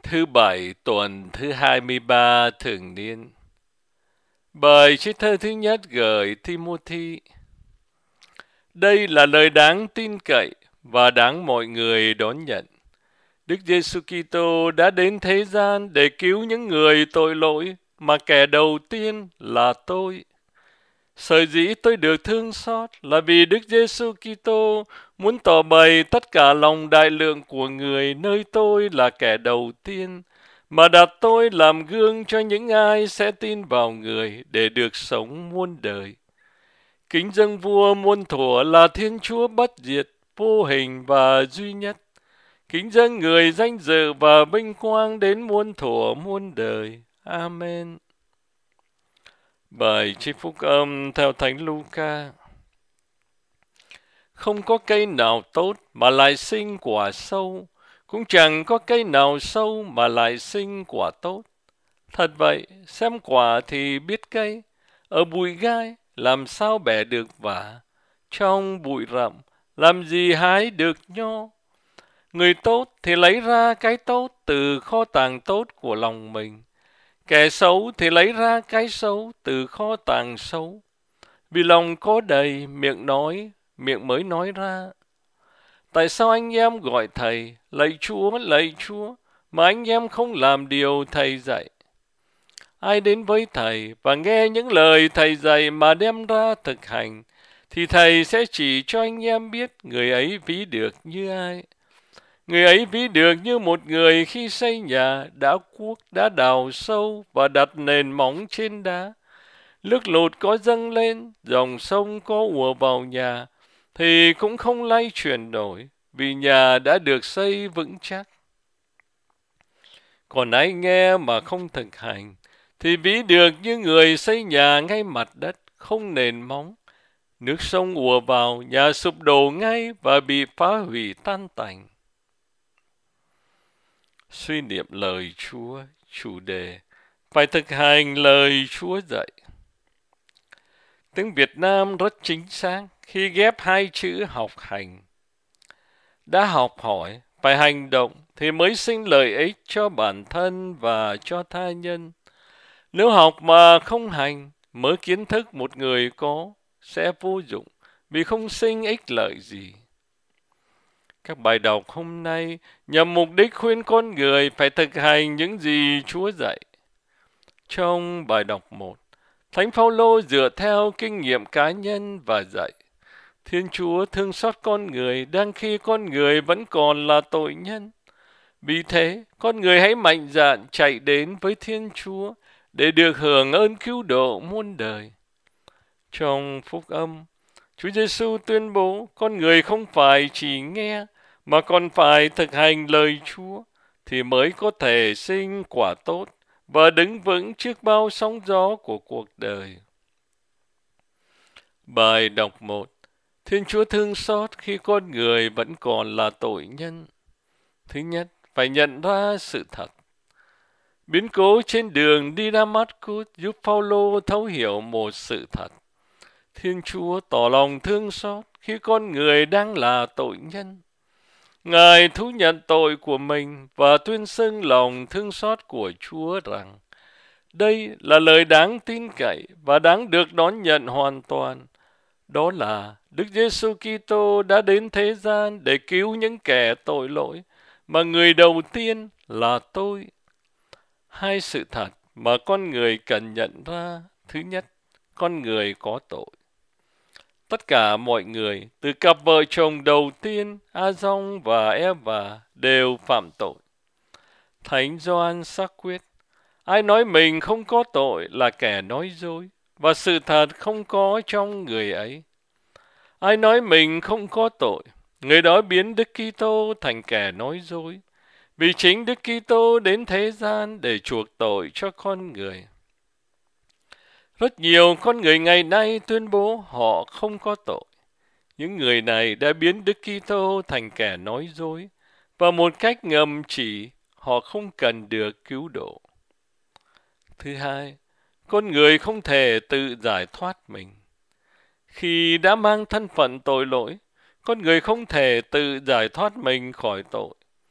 Thứ Bảy tuần thứ 23 thường niên. Bài trích thơ thứ nhất gửi Timothy. Đây là lời đáng tin cậy và đáng mọi người đón nhận. Đức Giêsu Kitô đã đến thế gian để cứu những người tội lỗi, mà kẻ đầu tiên là tôi. Sở dĩ tôi được thương xót là vì Đức Giêsu Kitô muốn tỏ bày tất cả lòng đại lượng của người nơi tôi là kẻ đầu tiên, mà đặt tôi làm gương cho những ai sẽ tin vào người để được sống muôn đời. Kính dâng vua muôn thuở là Thiên Chúa bất diệt, vô hình và duy nhất. Kính dâng người danh dự và vinh quang đến muôn thuở muôn đời. Amen. Bài trích phúc âm theo Thánh Luca. Không có cây nào tốt mà lại sinh quả sâu, cũng chẳng có cây nào sâu mà lại sinh quả tốt. Thật vậy, xem quả thì biết cây, ở bụi gai làm sao bẻ được vả, trong bụi rậm làm gì hái được nho. Người tốt thì lấy ra cái tốt từ kho tàng tốt của lòng mình, kẻ xấu thì lấy ra cái xấu từ kho tàng xấu. Vì lòng có đầy, miệng mới nói ra. Tại sao anh em gọi thầy, lạy Chúa, mà anh em không làm điều thầy dạy? Ai đến với thầy và nghe những lời thầy dạy mà đem ra thực hành, thì thầy sẽ chỉ cho anh em biết người ấy ví được như ai. Người ấy ví được như một người khi xây nhà đã cuốc, đã đào sâu và đặt nền móng trên đá. Nước lụt có dâng lên, dòng sông có ùa vào nhà, thì cũng không lay chuyển nổi, vì nhà đã được xây vững chắc. Còn ai nghe mà không thực hành, thì ví được như người xây nhà ngay mặt đất, không nền móng. Nước sông ùa vào, nhà sụp đổ ngay và bị phá hủy tan tành. Suy niệm lời Chúa, chủ đề: phải thực hành lời Chúa dạy. Tiếng Việt Nam rất chính xác khi ghép hai chữ học hành. Đã học hỏi, phải hành động thì mới sinh lợi ích cho bản thân và cho tha nhân. Nếu học mà không hành, mớ kiến thức một người có sẽ vô dụng vì không sinh ích lợi gì. Các bài đọc hôm nay nhằm mục đích khuyên con người phải thực hành những gì Chúa dạy. Trong bài đọc 1, Thánh Phaolô dựa theo kinh nghiệm cá nhân và dạy: Thiên Chúa thương xót con người đang khi con người vẫn còn là tội nhân. Vì thế, con người hãy mạnh dạn chạy đến với Thiên Chúa để được hưởng ơn cứu độ muôn đời. Trong phúc âm, Chúa Giêsu tuyên bố con người không phải chỉ nghe mà còn phải thực hành lời Chúa thì mới có thể sinh quả tốt và đứng vững trước bao sóng gió của cuộc đời. Bài đọc 1. Thiên Chúa thương xót khi con người vẫn còn là tội nhân. Thứ nhất, phải nhận ra sự thật. Biến cố trên đường đi Damascus giúp Phaolô thấu hiểu một sự thật. Thiên Chúa tỏ lòng thương xót khi con người đang là tội nhân. Ngài thú nhận tội của mình và tuyên xưng lòng thương xót của Chúa rằng đây là lời đáng tin cậy và đáng được đón nhận hoàn toàn. Đó là Đức Giêsu Kitô đã đến thế gian để cứu những kẻ tội lỗi, mà người đầu tiên là tôi. Hai sự thật mà con người cần nhận ra. Thứ nhất, con người có tội. Tất cả mọi người, từ cặp vợ chồng đầu tiên, A-dong và Eva, đều phạm tội. Thánh Gioan xác quyết: ai nói mình không có tội là kẻ nói dối, và sự thật không có trong người ấy. Ai nói mình không có tội, người đó biến Đức Kitô thành kẻ nói dối, vì chính Đức Kitô đến thế gian để chuộc tội cho con người. Rất nhiều con người ngày nay tuyên bố họ không có tội. Những người này đã biến Đức Kitô thành kẻ nói dối, và một cách ngầm chỉ họ không cần được cứu độ. Thứ hai, con người không thể tự giải thoát mình. Khi đã mang thân phận tội lỗi, con người không thể tự giải thoát mình khỏi tội.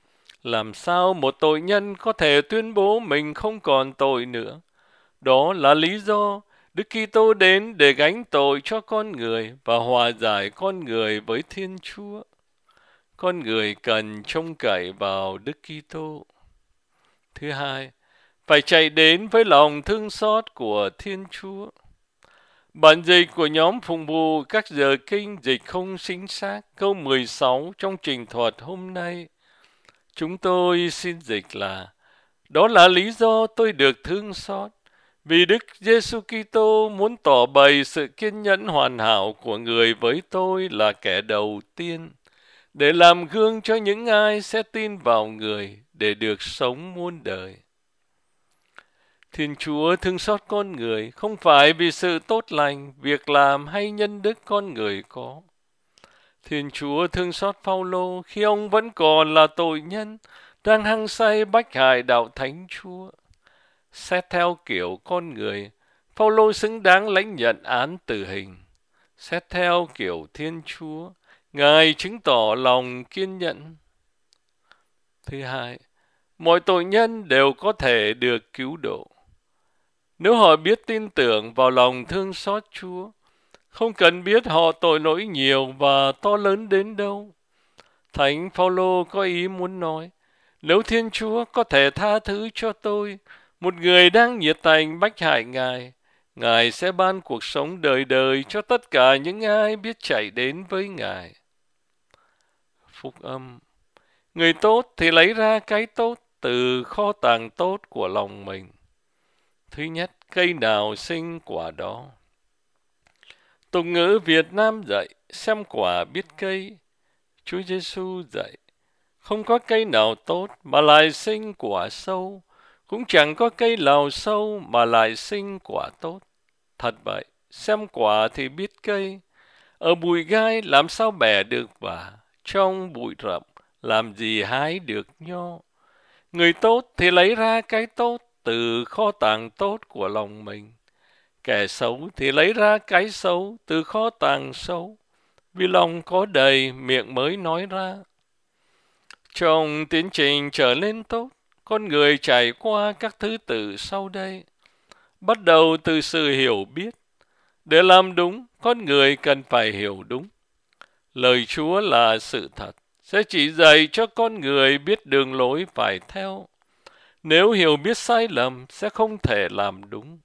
Làm sao một tội nhân có thể tuyên bố mình không còn tội nữa? Đó là lý do Đức Kitô đến để gánh tội cho con người và hòa giải con người với Thiên Chúa. Con người cần trông cậy vào Đức Kitô. Thứ hai, phải chạy đến với lòng thương xót của Thiên Chúa. Bản dịch của nhóm phụng vụ các giờ kinh dịch không chính xác câu 16 trong trình thuật hôm nay. Chúng tôi xin dịch là: đó là lý do tôi được thương xót, vì Đức Giêsu Kitô muốn tỏ bày sự kiên nhẫn hoàn hảo của người với tôi là kẻ đầu tiên, để làm gương cho những ai sẽ tin vào người để được sống muôn đời. Thiên Chúa thương xót con người không phải vì sự tốt lành, việc làm hay nhân đức con người có. Thiên Chúa thương xót Phao-lô khi ông vẫn còn là tội nhân, đang hăng say bách hại đạo Thánh Chúa. Xét theo kiểu con người, Phao-lô xứng đáng lãnh nhận án tử hình. Xét theo kiểu Thiên Chúa, Ngài chứng tỏ lòng kiên nhẫn. Thứ hai, mọi tội nhân đều có thể được cứu độ. Nếu họ biết tin tưởng vào lòng thương xót Chúa, không cần biết họ tội lỗi nhiều và to lớn đến đâu. Thánh Phao-lô có ý muốn nói, nếu Thiên Chúa có thể tha thứ cho tôi, một người đang nhiệt tình bách hại Ngài, Ngài sẽ ban cuộc sống đời đời cho tất cả những ai biết chạy đến với Ngài. Phúc âm: người tốt thì lấy ra cái tốt từ kho tàng tốt của lòng mình. Thứ nhất, cây nào sinh quả đó. Tục ngữ Việt Nam dạy, xem quả biết cây. Chúa Giêsu dạy, không có cây nào tốt mà lại sinh quả sâu, cũng chẳng có cây nào sâu mà lại sinh quả tốt. Thật vậy, xem quả thì biết cây. Ở bụi gai làm sao bẻ được vả, trong bụi rậm làm gì hái được nho. Người tốt thì lấy ra cái tốt từ kho tàng tốt của lòng mình. Kẻ xấu thì lấy ra cái xấu từ kho tàng xấu, vì lòng có đầy miệng mới nói ra. Trong tiến trình trở nên tốt, con người trải qua các thứ tự sau đây. Bắt đầu từ sự hiểu biết. Để làm đúng, con người cần phải hiểu đúng. Lời Chúa là sự thật, sẽ chỉ dạy cho con người biết đường lối phải theo. Nếu hiểu biết sai lầm, sẽ không thể làm đúng.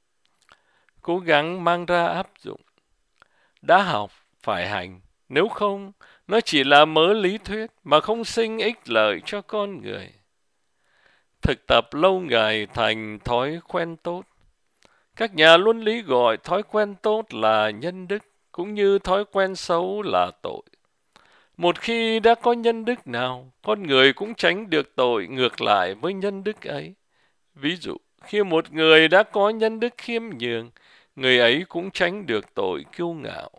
Cố gắng mang ra áp dụng. Đã học, phải hành. Nếu không, nó chỉ là mớ lý thuyết mà không sinh ích lợi cho con người. Thực tập lâu ngày thành thói quen tốt. Các nhà luân lý gọi thói quen tốt là nhân đức, cũng như thói quen xấu là tội. Một khi đã có nhân đức nào, con người cũng tránh được tội ngược lại với nhân đức ấy. Ví dụ, khi một người đã có nhân đức khiêm nhường, người ấy cũng tránh được tội kiêu ngạo.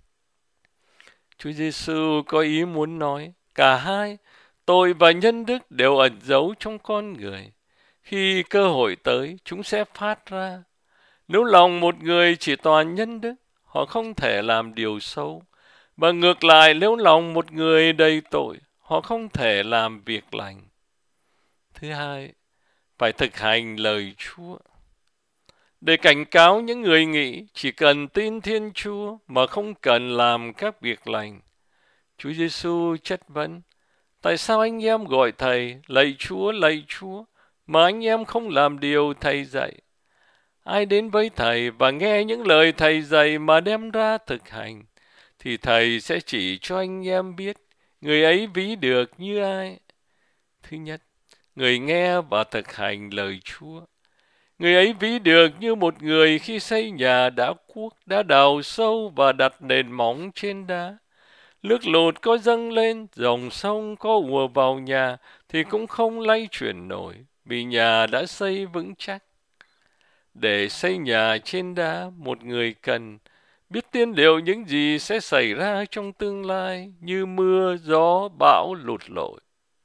Chúa Giêsu có ý muốn nói, cả hai, tội và nhân đức đều ẩn giấu trong con người. Khi cơ hội tới, chúng sẽ phát ra. Nếu lòng một người chỉ toàn nhân đức, họ không thể làm điều xấu. Và ngược lại, nếu lòng một người đầy tội, họ không thể làm việc lành. Thứ hai, phải thực hành lời Chúa. Để cảnh cáo những người nghĩ chỉ cần tin Thiên Chúa mà không cần làm các việc lành. Chúa Giêsu chất vấn, tại sao anh em gọi Thầy, lạy Chúa, mà anh em không làm điều Thầy dạy? Ai đến với Thầy và nghe những lời Thầy dạy mà đem ra thực hành, thì Thầy sẽ chỉ cho anh em biết người ấy ví được như ai. Thứ nhất, người nghe và thực hành lời Chúa. Người ấy ví được như một người khi xây nhà đã cuốc, đã đào sâu và đặt nền móng trên đá. Nước lụt có dâng lên, dòng sông có ùa vào nhà thì cũng không lay chuyển nổi, vì nhà đã xây vững chắc. Để xây nhà trên đá, một người cần biết tiên liệu những gì sẽ xảy ra trong tương lai như mưa, gió, bão, lụt lội.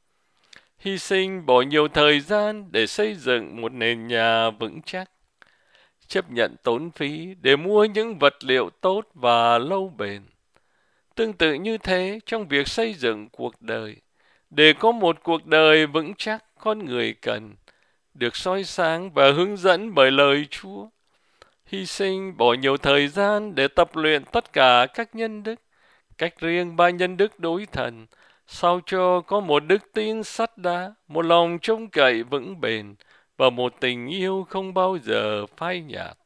Hy sinh bỏ nhiều thời gian để xây dựng một nền nhà vững chắc. Chấp nhận tốn phí để mua những vật liệu tốt và lâu bền. Tương tự như thế trong việc xây dựng cuộc đời, Để có một cuộc đời vững chắc, con người cần được soi sáng và hướng dẫn bởi lời Chúa. Hy sinh bỏ nhiều thời gian để tập luyện tất cả các nhân đức, cách riêng ba nhân đức đối thần, sao cho có một đức tin sắt đá, một lòng trông cậy vững bền và một tình yêu không bao giờ phai nhạt.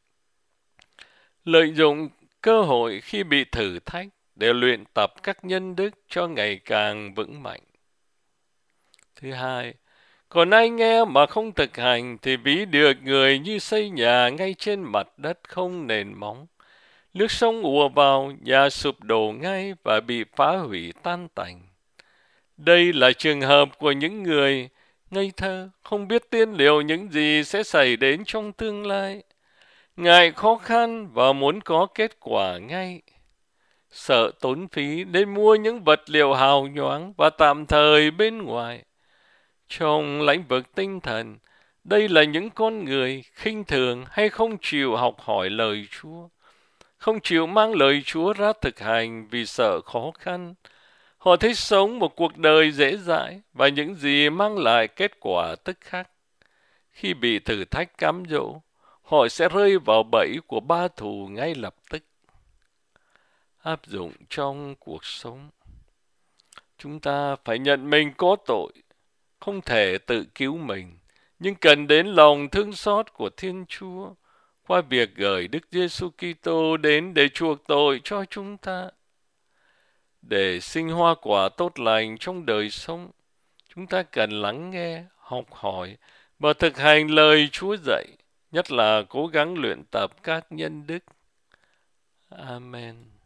Lợi dụng cơ hội khi bị thử thách để luyện tập các nhân đức cho ngày càng vững mạnh. Thứ hai, còn ai nghe mà không thực hành thì ví được người như xây nhà ngay trên mặt đất không nền móng. Nước sông ùa vào, nhà sụp đổ ngay và bị phá hủy tan tành. Đây là trường hợp của những người ngây thơ, không biết tiên liệu những gì sẽ xảy đến trong tương lai. Ngại khó khăn và muốn có kết quả ngay. Sợ tốn phí nên mua những vật liệu hào nhoáng và tạm thời bên ngoài. Trong lĩnh vực tinh thần, đây là những con người khinh thường hay không chịu học hỏi lời Chúa, không chịu mang lời Chúa ra thực hành vì sợ khó khăn. Họ thích sống một cuộc đời dễ dãi và những gì mang lại kết quả tức khắc. Khi bị thử thách cám dỗ, họ sẽ rơi vào bẫy của ba thù ngay lập tức. Áp dụng trong cuộc sống, chúng ta phải nhận mình có tội, không thể tự cứu mình, nhưng cần đến lòng thương xót của Thiên Chúa qua việc gửi Đức Giêsu Kitô đến để chuộc tội cho chúng ta. Để sinh hoa quả tốt lành trong đời sống, chúng ta cần lắng nghe, học hỏi và thực hành lời Chúa dạy, nhất là cố gắng luyện tập các nhân đức. Amen.